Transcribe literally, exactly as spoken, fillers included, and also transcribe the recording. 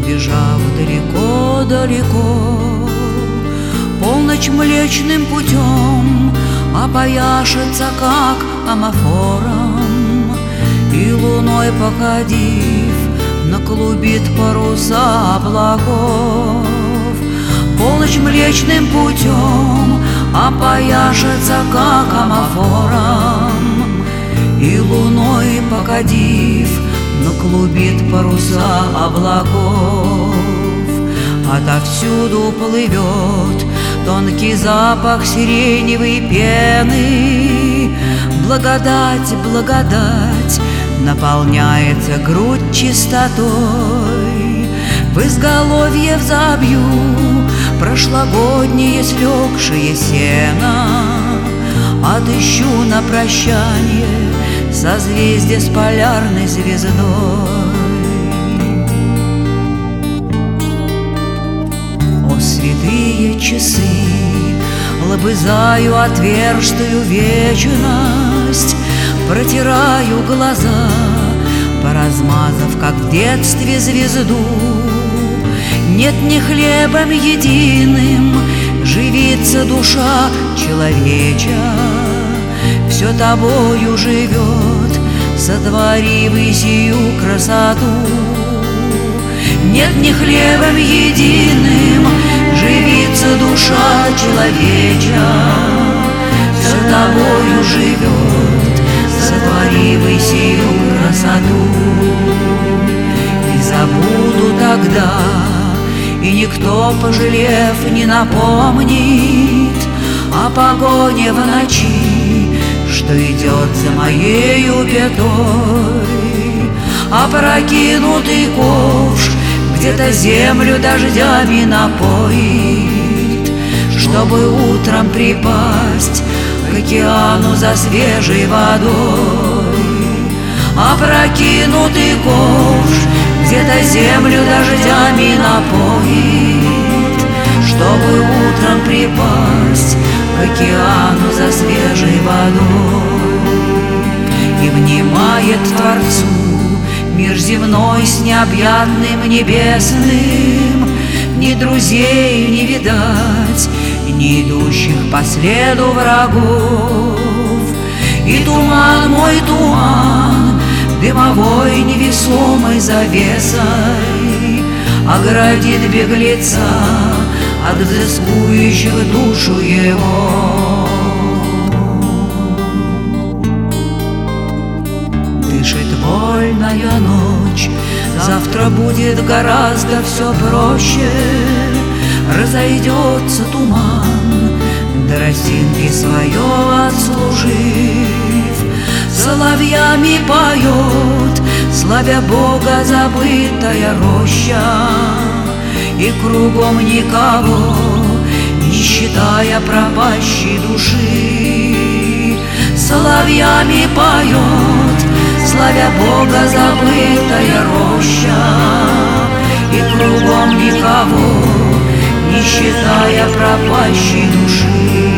убежав далеко-далеко, полночь млечным путем опояшется, как амофором, и луной походив, наклубит паруса облаков. Полночь млечным путем опояшется, как амофором, и луной покадив, наклубит паруса облаков. Отовсюду плывет тонкий запах сиреневой пены. Благодать, благодать наполняется грудь чистотой. В изголовье взобью прошлогоднее слегшее сено. Отыщу на прощанье созвездие с полярной звездой. О, святые часы, лобызаю отверждую вечность, протираю глаза, поразмазав, как в детстве, звезду. Нет, не хлебом единым живится душа человеча, все тобою живет, сотворив и сию красоту. Нет, не хлебом единым живится душа человеча, все тобою живет, сотворив и сию красоту. И забуду тогда, и никто, пожалев, не напомнит о погоне в ночи, что идет за моею бедой. Опрокинутый ковш где-то землю дождями напоит, чтобы утром припасть к океану за свежей водой. Опрокинутый ковш где-то землю дождями напоит, чтобы утром припасть к океану за свежей водой. И внимает Творцу мир земной с необъятным небесным. Ни друзей не видать, ни идущих по следу врагов. И туман, мой туман, дымовой невесомой завесой оградит беглеца от взыскующих душу его. Дышит вольная ночь, завтра будет гораздо все проще. Разойдется туман, до росинки свое отслужив. Соловьями поет, славя Бога, забытая роща. И кругом никого, не считая пропащей души. Соловьями поет, славя Бога, забытая роща. И кругом никого, не считая пропащей души.